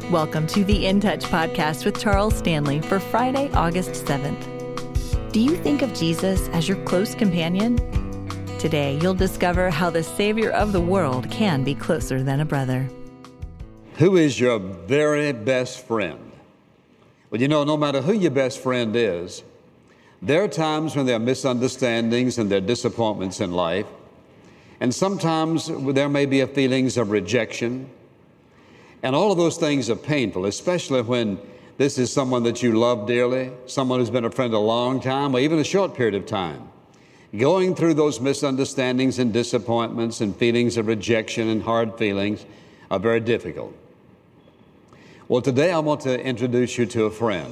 Welcome to the In Touch podcast with Charles Stanley for Friday, August 7th. Do you think of Jesus as your close companion? Today, you'll discover how the Savior of the world can be closer than a brother. Who is your very best friend? Well, you know, no matter who your best friend is, there are times when there are misunderstandings and there are disappointments in life. And sometimes there may be feelings of rejection. And all of those things are painful, especially when this is someone that you love dearly, someone who's been a friend a long time or even a short period of time. Going through those misunderstandings and disappointments and feelings of rejection and hard feelings are very difficult. Well, today I want to introduce you to a friend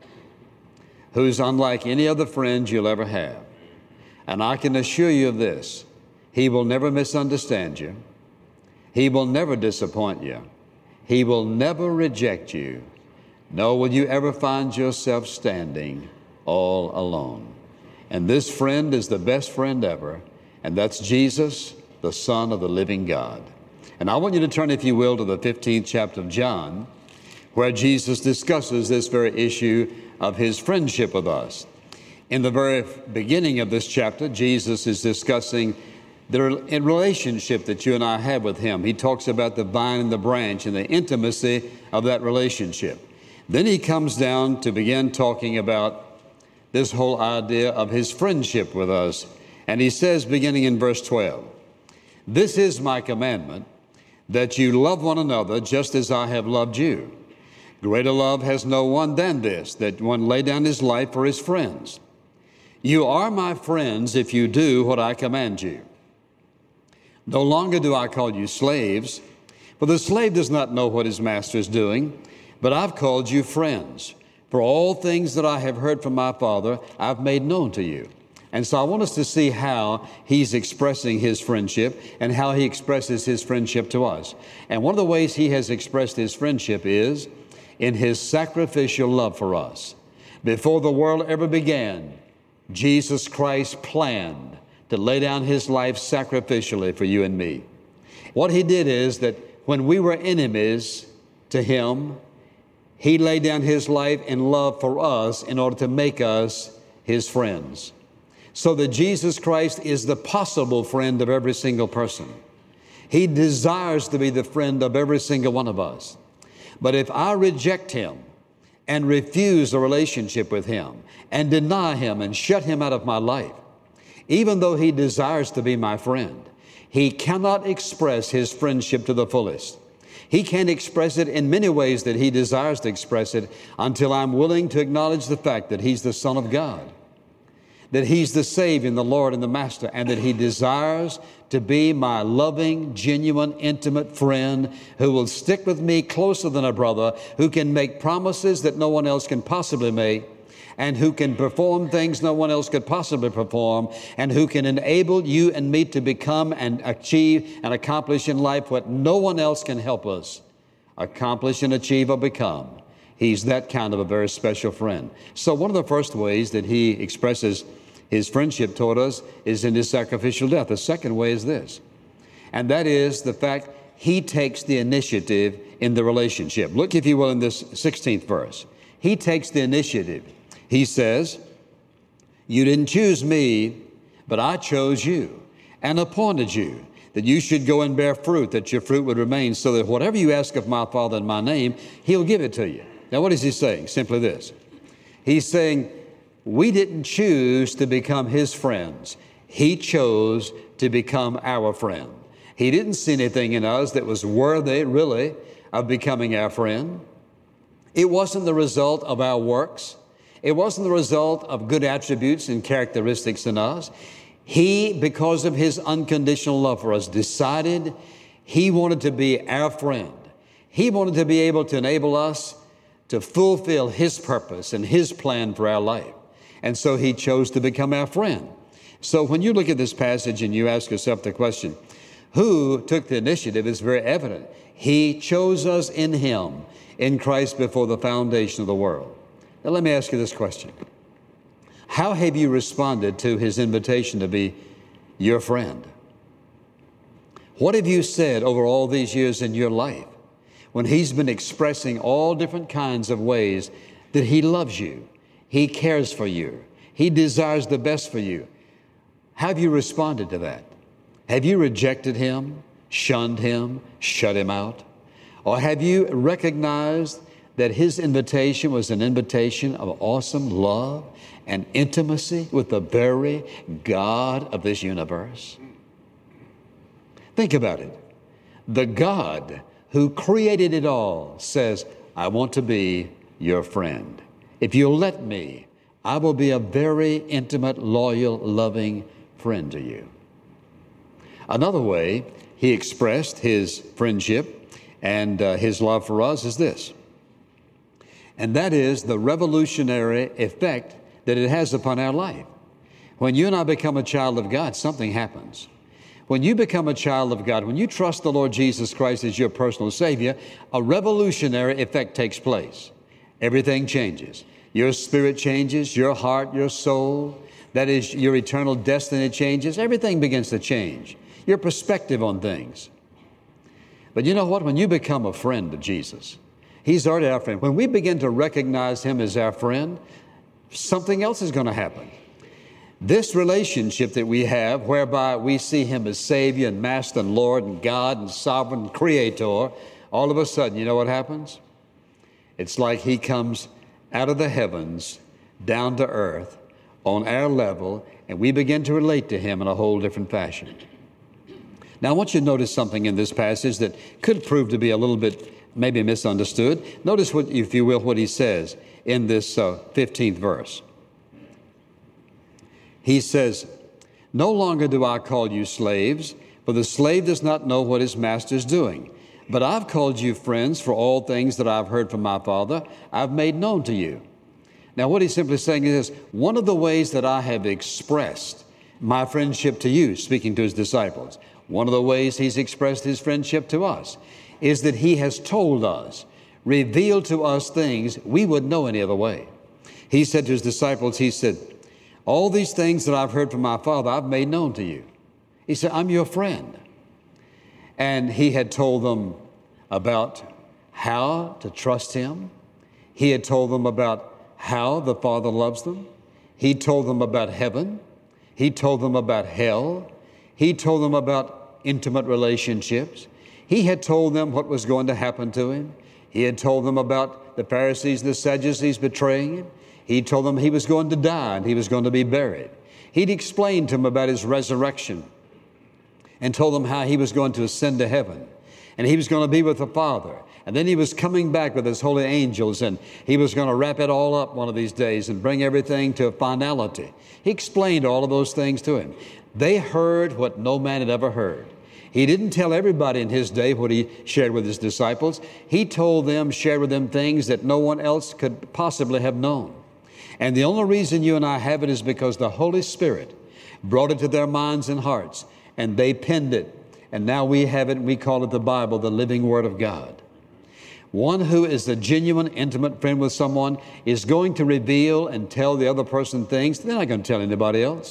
who's unlike any other friend you'll ever have. And I can assure you of this: he will never misunderstand you. He will never disappoint you. He will never reject you, nor will you ever find yourself standing all alone. And this friend is the best friend ever, and that's Jesus, the Son of the living God. And I want you to turn, if you will, to the 15th chapter of John, where Jesus discusses this very issue of his friendship with us. In the very beginning of this chapter, Jesus is discussing the relationship that you and I have with him. He talks about the vine and the branch and the intimacy of that relationship. Then he comes down to begin talking about this whole idea of his friendship with us. And he says, beginning in verse 12, "This is my commandment, that you love one another just as I have loved you. Greater love has no one than this, that one lay down his life for his friends. You are my friends if you do what I command you. No longer do I call you slaves, for the slave does not know what his master is doing, but I've called you friends. For all things that I have heard from my Father, I've made known to you." And so I want us to see how he's expressing his friendship and how he expresses his friendship to us. And one of the ways he has expressed his friendship is in his sacrificial love for us. Before the world ever began, Jesus Christ planned to lay down his life sacrificially for you and me. What he did is that when we were enemies to him, he laid down his life in love for us in order to make us his friends. So that Jesus Christ is the possible friend of every single person. He desires to be the friend of every single one of us. But if I reject him and refuse a relationship with him and deny him and shut him out of my life, even though he desires to be my friend, he cannot express his friendship to the fullest. He can't express it in many ways that he desires to express it until I'm willing to acknowledge the fact that he's the Son of God, that he's the Savior and the Lord and the Master, and that he desires to be my loving, genuine, intimate friend who will stick with me closer than a brother, who can make promises that no one else can possibly make, and who can perform things no one else could possibly perform, and who can enable you and me to become and achieve and accomplish in life what no one else can help us accomplish and achieve or become. He's that kind of a very special friend. So one of the first ways that he expresses his friendship toward us is in his sacrificial death. The second way is this, and that is the fact he takes the initiative in the relationship. Look, if you will, in this 16th verse. He takes the initiative. He says, "You didn't choose me, but I chose you and appointed you, that you should go and bear fruit, that your fruit would remain, so that whatever you ask of my Father in my name, he'll give it to you." Now, what is he saying? Simply this. He's saying, we didn't choose to become his friends. He chose to become our friend. He didn't see anything in us that was worthy, really, of becoming our friend. It wasn't the result of our works. It wasn't the result of good attributes and characteristics in us. He, because of his unconditional love for us, decided he wanted to be our friend. He wanted to be able to enable us to fulfill his purpose and his plan for our life. And so he chose to become our friend. So when you look at this passage and you ask yourself the question, who took the initiative, it's very evident. He chose us in him, in Christ, before the foundation of the world. Now let me ask you this question. How have you responded to his invitation to be your friend? What have you said over all these years in your life when He's been expressing all different kinds of ways that He loves you, He cares for you, He desires the best for you. Have you responded to that? Have you rejected Him, shunned Him, shut Him out? Or have you recognized that His invitation was an invitation of awesome love and intimacy with the very God of this universe? Think about it. The God who created it all says, I want to be your friend. If you'll let me, I will be a very intimate, loyal, loving friend to you. Another way He expressed His friendship and His love for us is this, and that is the revolutionary effect that it has upon our life. When you and I become a child of God, something happens. When you become a child of God, when you trust the Lord Jesus Christ as your personal Savior, a revolutionary effect takes place. Everything changes. Your spirit changes, your heart, your soul, that is, your eternal destiny changes. Everything begins to change. Your perspective on things. But you know what? When you become a friend of Jesus, He's already our friend. When we begin to recognize Him as our friend, something else is going to happen. This relationship that we have, whereby we see Him as Savior and Master and Lord and God and Sovereign and Creator, all of a sudden, you know what happens? It's like He comes out of the heavens down to earth on our level, and we begin to relate to Him in a whole different fashion. Now, I want you to notice something in this passage that could prove to be a little bit maybe misunderstood. Notice, what, if you will, what He says in this 15th verse. He says, no longer do I call you slaves, for the slave does not know what his master is doing. But I've called you friends, for all things that I've heard from my Father, I've made known to you. Now, what He's simply saying is, one of the ways that I have expressed my friendship to you, speaking to His disciples, one of the ways He's expressed His friendship to us is that He has told us, revealed to us things we wouldn't know any other way. He said to His disciples, He said, all these things that I've heard from my Father, I've made known to you. He said, I'm your friend. And He had told them about how to trust Him. He had told them about how the Father loves them. He told them about heaven. He told them about hell. He told them about intimate relationships. He had told them what was going to happen to Him. He had told them about the Pharisees and the Sadducees betraying Him. He told them He was going to die and He was going to be buried. He'd explained to them about His resurrection and told them how He was going to ascend to heaven and He was going to be with the Father. And then He was coming back with His holy angels and He was going to wrap it all up one of these days and bring everything to a finality. He explained all of those things to him. They heard what no man had ever heard. He didn't tell everybody in His day what He shared with His disciples. He told them, shared with them things that no one else could possibly have known. And the only reason you and I have it is because the Holy Spirit brought it to their minds and hearts, and they penned it. And now we have it, and we call it the Bible, the living Word of God. One who is a genuine, intimate friend with someone is going to reveal and tell the other person things they're not going to tell anybody else.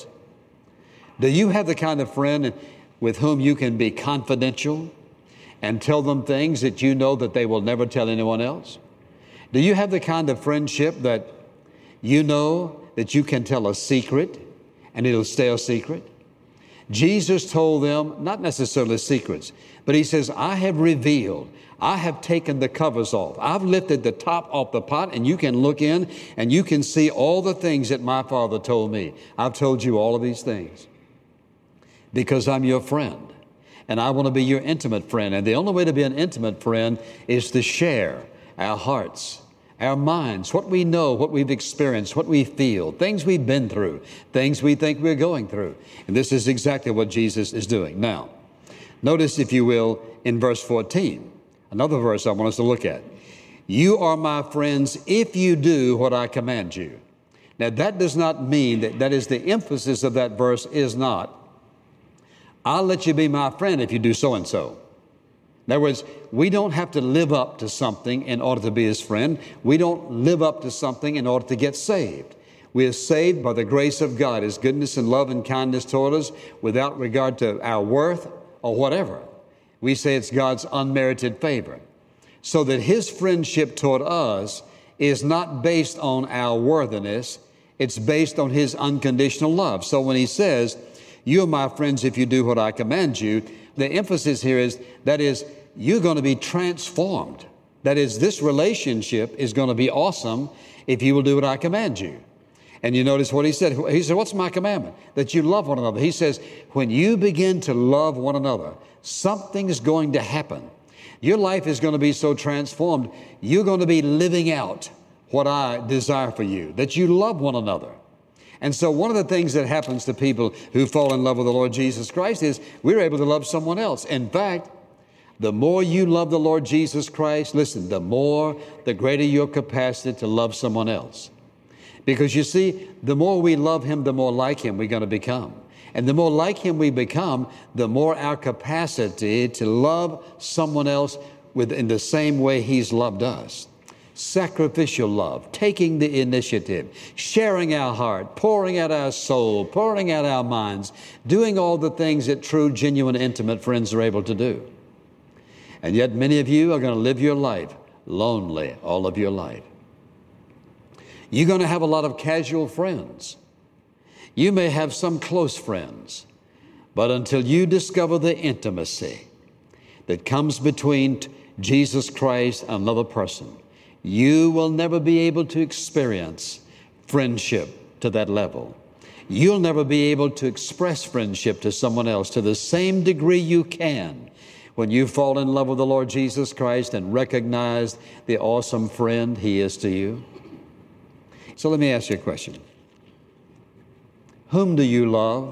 Do you have the kind of friend with whom you can be confidential and tell them things that you know that they will never tell anyone else? Do you have the kind of friendship that you know that you can tell a secret and it'll stay a secret? Jesus told them, not necessarily secrets, but He says, I have revealed, I have taken the covers off. I've lifted the top off the pot, and you can look in and you can see all the things that my Father told me. I've told you all of these things because I'm your friend and I want to be your intimate friend. And the only way to be an intimate friend is to share our hearts, our minds, what we know, what we've experienced, what we feel, things we've been through, things we think we're going through. And this is exactly what Jesus is doing. Now, notice, if you will, in verse 14, another verse I want us to look at. You are my friends if you do what I command you. Now, that does not mean that is the emphasis of that verse is not, I'll let you be my friend if you do so-and-so. In other words, we don't have to live up to something in order to be His friend. We don't live up to something in order to get saved. We are saved by the grace of God, His goodness and love and kindness toward us without regard to our worth or whatever. We say it's God's unmerited favor. so that his friendship toward us is not based on our worthiness. It's based on his unconditional love. So when he says, you are my friends if you do what I command you, the emphasis here is, that is, you're going to be transformed. That is, this relationship is going to be awesome if you will do what I command you. And you notice what he said. He said, what's my commandment? That you love one another. He says, when you begin to love one another, something's going to happen. Your life is going to be so transformed, you're going to be living out what I desire for you, that you love one another. And so one of the things that happens to people who fall in love with the Lord Jesus Christ is we're able to love someone else. In fact, the more you love the Lord Jesus Christ, listen, the greater your capacity to love someone else. Because you see, the more we love him, the more like him we're going to become. And the more like him we become, the more our capacity to love someone else in the same way he's loved us. Sacrificial love, taking the initiative, sharing our heart, pouring out our soul, pouring out our minds, doing all the things that true, genuine, intimate friends are able to do. And yet many of you are going to live your life lonely all of your life. You're going to have a lot of casual friends. You may have some close friends, but until you discover the intimacy that comes between Jesus Christ and another person, you will never be able to experience friendship to that level. You'll never be able to express friendship to someone else to the same degree you can when you fall in love with the Lord Jesus Christ and recognize the awesome friend he is to you. So let me ask you a question. Whom do you love?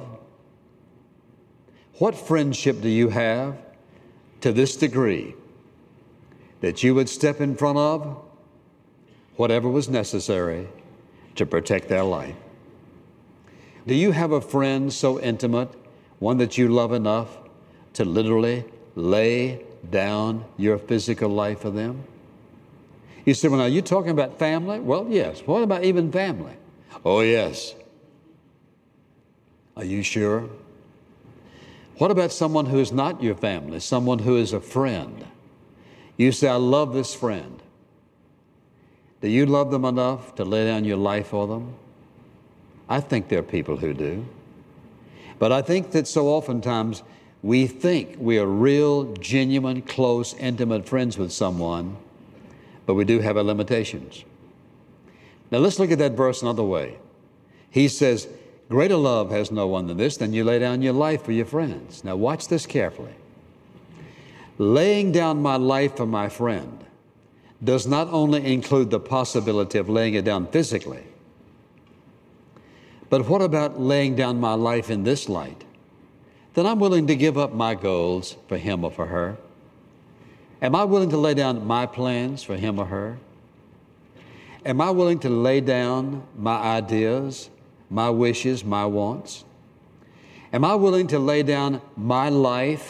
What friendship do you have to this degree that you would step in front of whatever was necessary to protect their life? Do you have a friend so intimate, one that you love enough to literally lay down your physical life for them? You say, well, now you're talking about family? Well, yes. What about even family? Oh, yes. Are you sure? What about someone who is not your family, someone who is a friend? You say, I love this friend. Do you love them enough to lay down your life for them? I think there are people who do. But I think that so oftentimes we think we are real, genuine, close, intimate friends with someone, but we do have our limitations. Now let's look at that verse another way. He says, greater love has no one than this, than you lay down your life for your friends. Now watch this carefully. Laying down my life for my friend does not only include the possibility of laying it down physically, but what about laying down my life in this light? Then I'm willing to give up my goals for him or for her. Am I willing to lay down my plans for him or her? Am I willing to lay down my ideas, my wishes, my wants? Am I willing to lay down my life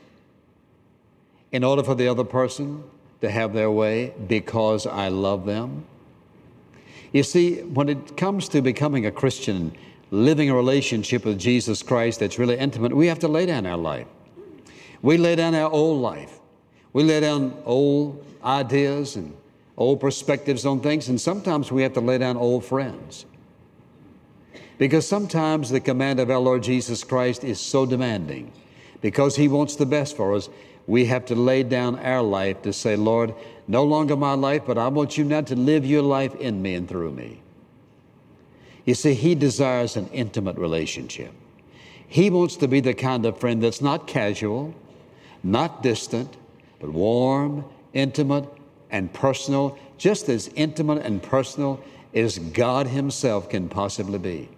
in order for the other person to have their way because I love them? You see, when it comes to becoming a Christian, living a relationship with Jesus Christ that's really intimate, we have to lay down our life. We lay down our old life. We lay down old ideas and old perspectives on things, and sometimes we have to lay down old friends. Because sometimes the command of our Lord Jesus Christ is so demanding. Because he wants the best for us, we have to lay down our life to say, Lord, no longer my life, but I want you now to live your life in me and through me. You see, he desires an intimate relationship. He wants to be the kind of friend that's not casual, not distant, but warm, intimate, and personal, just as intimate and personal as God himself can possibly be.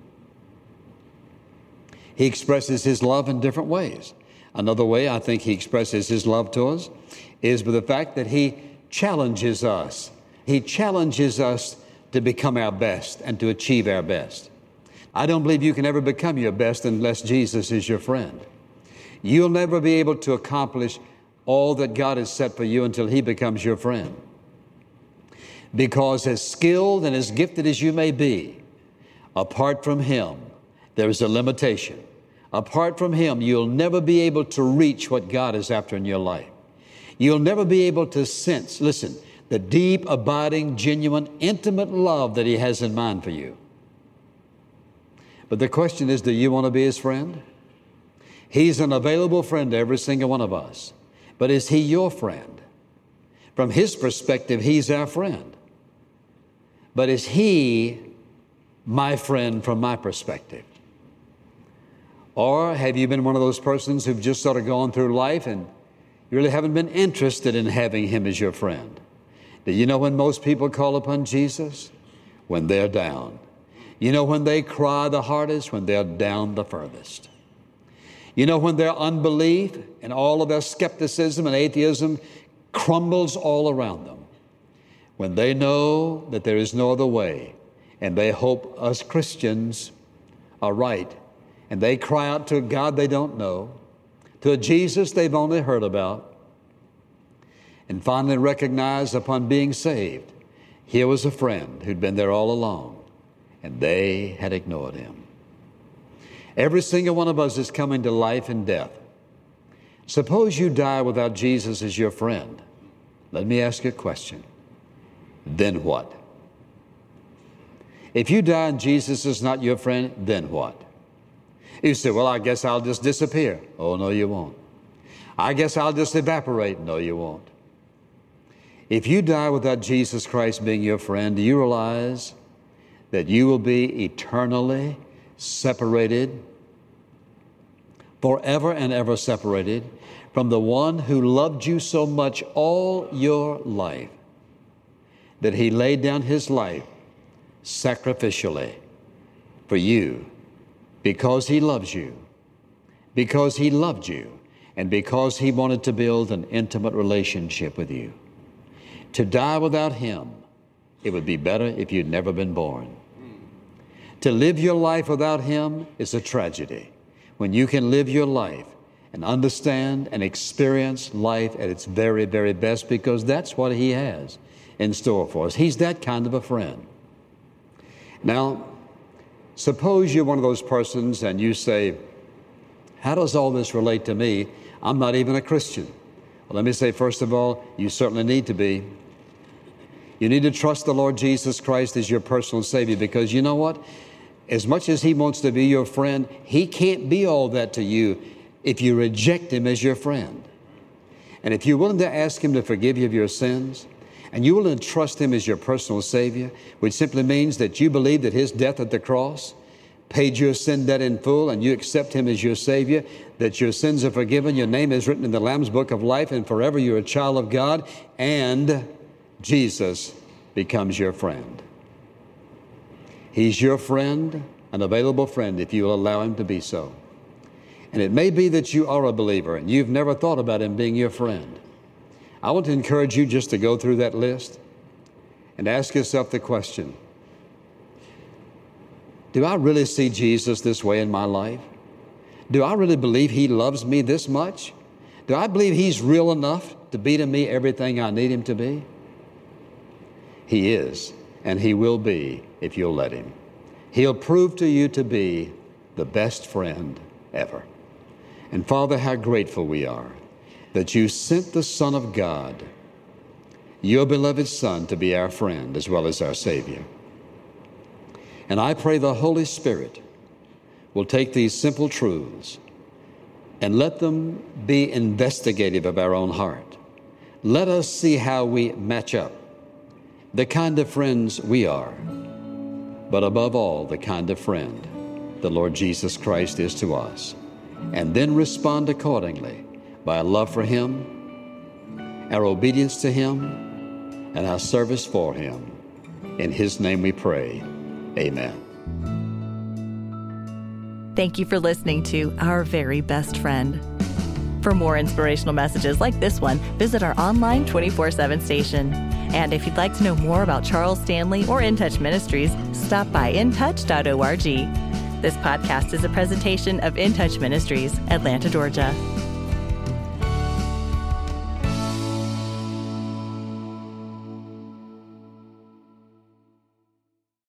He expresses his love in different ways. Another way I think he expresses his love to us is by the fact that he challenges us. He challenges us to become our best and to achieve our best. I don't believe you can ever become your best unless Jesus is your friend. You'll never be able to accomplish all that God has set for you until he becomes your friend. Because as skilled and as gifted as you may be, apart from him, there is a limitation. Apart from him, you'll never be able to reach what God is after in your life. You'll never be able to sense, listen, the deep, abiding, genuine, intimate love that He has in mind for you. But the question is, do you want to be His friend? He's an available friend to every single one of us. But is He your friend? From His perspective, He's our friend. But is He my friend from my perspective? Or have you been one of those persons who've just sort of gone through life and you really haven't been interested in having Him as your friend? Do you know when most people call upon Jesus? When they're down. You know when they cry the hardest? When they're down the furthest. You know when their unbelief and all of their skepticism and atheism crumbles all around them. When they know that there is no other way and they hope us Christians are right. And they cry out to a God they don't know, to a Jesus they've only heard about, and finally recognize upon being saved, here was a friend who'd been there all along, and they had ignored Him. Every single one of us is coming to life and death. Suppose you die without Jesus as your friend. Let me ask you a question. Then what? If you die and Jesus is not your friend, then what? You say, well, I guess I'll just disappear. Oh, no, you won't. I guess I'll just evaporate. No, you won't. If you die without Jesus Christ being your friend, do you realize that you will be eternally separated, forever and ever separated from the one who loved you so much all your life that He laid down His life sacrificially for you? Because He loves you, because He loved you, and because He wanted to build an intimate relationship with you. To die without Him, it would be better if you'd never been born. To live your life without Him is a tragedy. When you can live your life and understand and experience life at its very, very best, because that's what He has in store for us. He's that kind of a friend. Now, suppose you're one of those persons and you say, how does all this relate to me? I'm not even a Christian. Well, let me say, first of all, you certainly need to be. You need to trust the Lord Jesus Christ as your personal Savior, because you know what? As much as He wants to be your friend, He can't be all that to you if you reject Him as your friend. And if you're willing to ask Him to forgive you of your sins, and you're willing to trust Him as your personal Savior, which simply means that you believe that His death at the cross paid your sin debt in full, and you accept Him as your Savior, that your sins are forgiven, your name is written in the Lamb's Book of Life, and forever you're a child of God, and Jesus becomes your friend. He's your friend, an available friend, if you will allow Him to be so. And it may be that you are a believer and you've never thought about Him being your friend. I want to encourage you just to go through that list and ask yourself the question, do I really see Jesus this way in my life? Do I really believe He loves me this much? Do I believe He's real enough to be to me everything I need Him to be? He is, and He will be if you'll let Him. He'll prove to you to be the best friend ever. And Father, how grateful we are that You sent the Son of God, Your beloved Son, to be our friend as well as our Savior. And I pray the Holy Spirit will take these simple truths and let them be investigative of our own heart. Let us see how we match up, the kind of friends we are, but above all, the kind of friend the Lord Jesus Christ is to us, and then respond accordingly by a love for Him, our obedience to Him, and our service for Him. In His name we pray. Amen. Thank you for listening to Our Very Best Friend. For more inspirational messages like this one, visit our online 24/7 station. And if you'd like to know more about Charles Stanley or In Touch Ministries, stop by intouch.org. This podcast is a presentation of In Touch Ministries, Atlanta, Georgia.